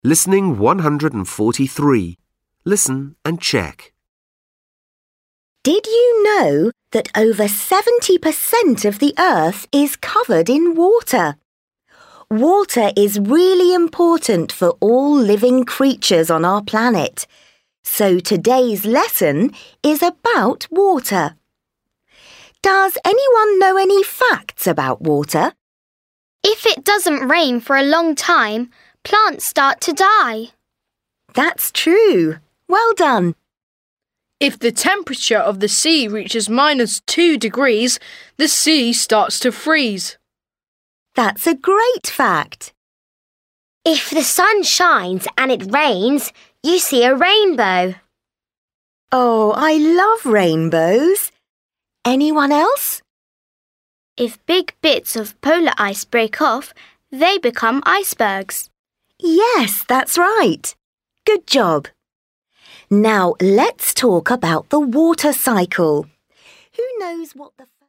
Listening 143. Listen and check. Did you know that over 70% of the Earth is covered in water? Water is really important for all living creatures on our planet. So today's lesson is about water. Does anyone know any facts about water? If it doesn't rain for a long time, plants start to die. That's true. Well done. If the temperature of the sea reaches -2 degrees, the sea starts to freeze. That's a great fact. If the sun shines and it rains, you see a rainbow. Oh, I love rainbows. Anyone else? If big bits of polar ice break off, they become icebergs. Yes, that's right. Good job. Now let's talk about the water cycle. Who knows what the